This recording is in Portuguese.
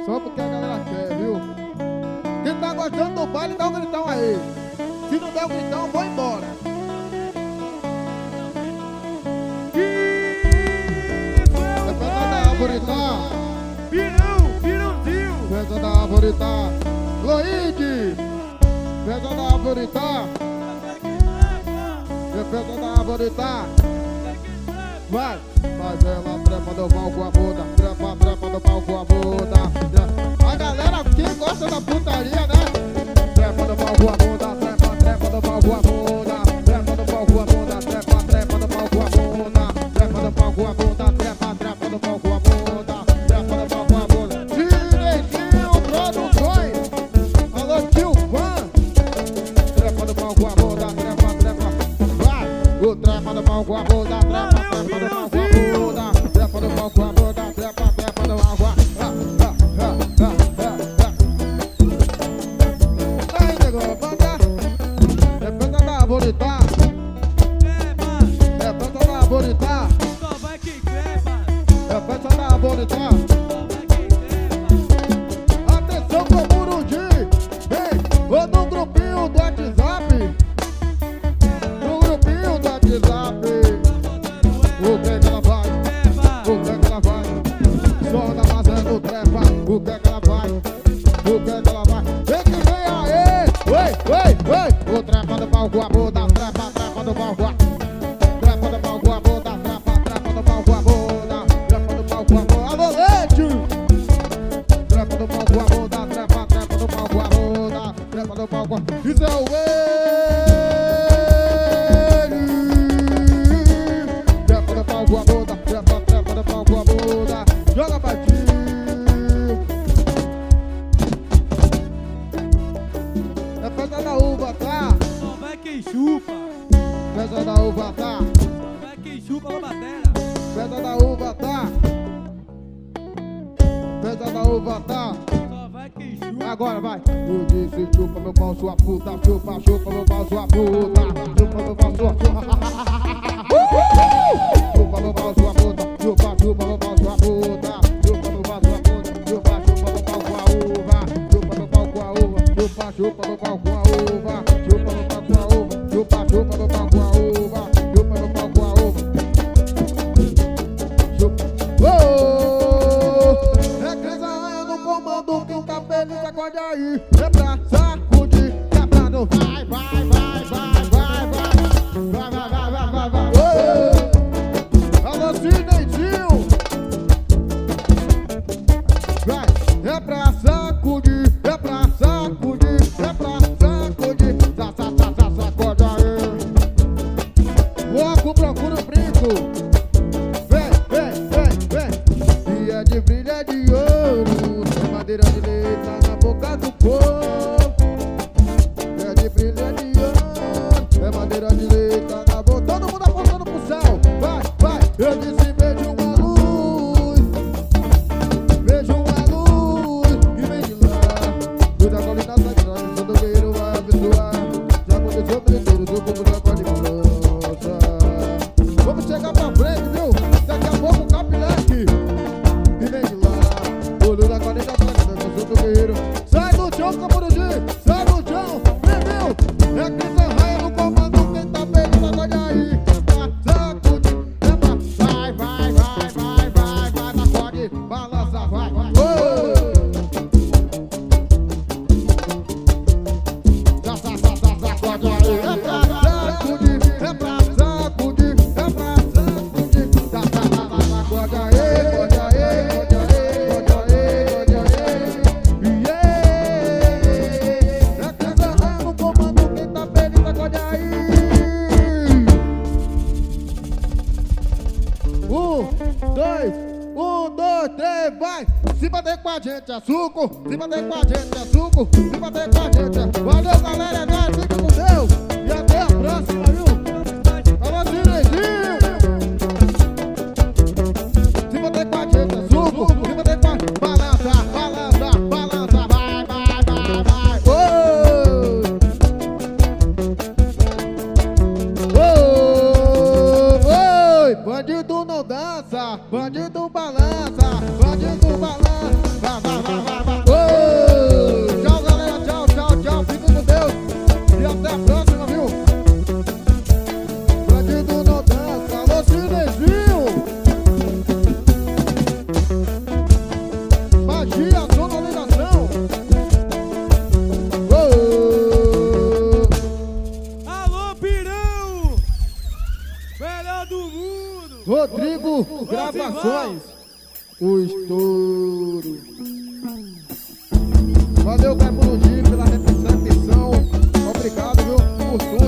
Só porque a galera quer, viu? Quem tá gostando do baile, dá um gritão aí. Se não der um gritão, vou embora. Festa da árvore tá. Pirãozinho. Festa da árvore tá. Loide. Festa da árvore tá. Festa da árvore tá. Vai, faz ela trepa do pau com a bunda, trepa do pau com a bunda. A galera aqui gosta da putaria, né? Trepa do pau com a bunda, trepa do pau com a bunda, trepa do pau com a bunda, trepa do pau com a bunda, trepa do pau com a bunda, trepa do pau com a bunda, trepa do pau com a bunda. Direitinho, produções. Alô, tio fã. Trepa do pau com a bunda, trepa. Vai, o trepa do pau com a bunda, trepa do pau com a bunda, trepa do pau com a bunda, trepa do água. Aí, negócio, banda. É festa da árvore, tá? É festa da árvore, tá? Só vai quem trepa. É festa da árvore, tá? Só vai quem trepa. Atenção pro Murundi. Vem, vou no grupinho do WhatsApp. No grupinho do WhatsApp. O que é que ela vai? O que é que ela vai? Só da fazendo trepa. O que é que ela vai? O que é que ela vai? Vem que vem aí! Oi! O trepa do pau com a bunda, trepa do pau com a trepa do pau com a bunda, trepa do pau com a bunda, trepa do pau com a bunda. Alô, leite! Trepa do pau com a bunda, trepa do pau com a bunda, trepa do pau com a bunda. Isso é o trepa do pau com a bunda, trepa do pau com a bunda. Joga batinho. É festa da uva, tá? Só vai quem chupa. Festa da uva, tá? Só vai quem chupa na batera. Festa da uva, tá? Festa da uva, tá? Só vai quem chupa. Agora vai. Eu disse chupa meu pau, sua puta. Chupa meu pau, sua puta. Chupa meu pau, sua puta. Chupa meu pau, sua puta. Chupa meu pau, sua puta. Chupa meu pau, sua puta. Chupa meu pau com a uva. Chupa meu pau com a uva. Chupa meu pau com a uva. Chupa meu pau com a uva. Chupa meu pau com a uva. Chupa meu pau com a uva. Chupa. É Cris Arranha no comando, quem tá feliz sacode aí. É pra sacudir, é pra não vai. Alô, Cinezinho. Vai, é pra sacudir, é pra sacudir, é pra sacudir. Sacode aí. Logo procura o brinco. Vem. E é de brilho, é de ouro. É madeira de leite na boca do povo. É de brilho, é de ouro. É madeira de leite na boca. Todo mundo apontando pro céu. Vai. Eu disse vejo uma luz. Vejo uma luz que vem de lá. Do da colina sagrada, do guerreiro vai abençoar. Já aconteceu primeiro do povo da cor de moça. Vamos chegar pra frente, viu? Daqui a pouco o Capileque que vem de lá. Olho da colina sagrada, do guerreiro. Sai do chão, Camurugi. Sai do chão. Viu? É Cris Arranha no comando, quem tá feliz sacode aí. Vai, sacode, balança, vai. Sacode aí. É pra sacudir, é pra sacudir, é pra sacudir. Sacode aí, pode aí. É Cris Arranha no comando, quem tá feliz sacode aí. 1, 2, 3, vai! Se bater com a gente é suco, se bater com a gente é suco, se bater com a gente é... Valeu, galera, é nóis, fica com Deus e até a próxima, viu? Alô, Cinezinho! Se bater com a gente é suco, se bater com a gente... Balança, vai! Oi! Bandido não dança, bandido balança, bandido balança. Ô, tchau, galera. Tchau, tchau, tchau. Fica com Deus. E até a próxima, viu? Bandido não dança. Alô, Cinezinho. Magia, sonorização. Ô, Alô, Pirão! Melhor do mundo! Rodrigo Gravações. O estouro. Valeu, Caio Murudi, pela recepção. Obrigado, viu, por tudo.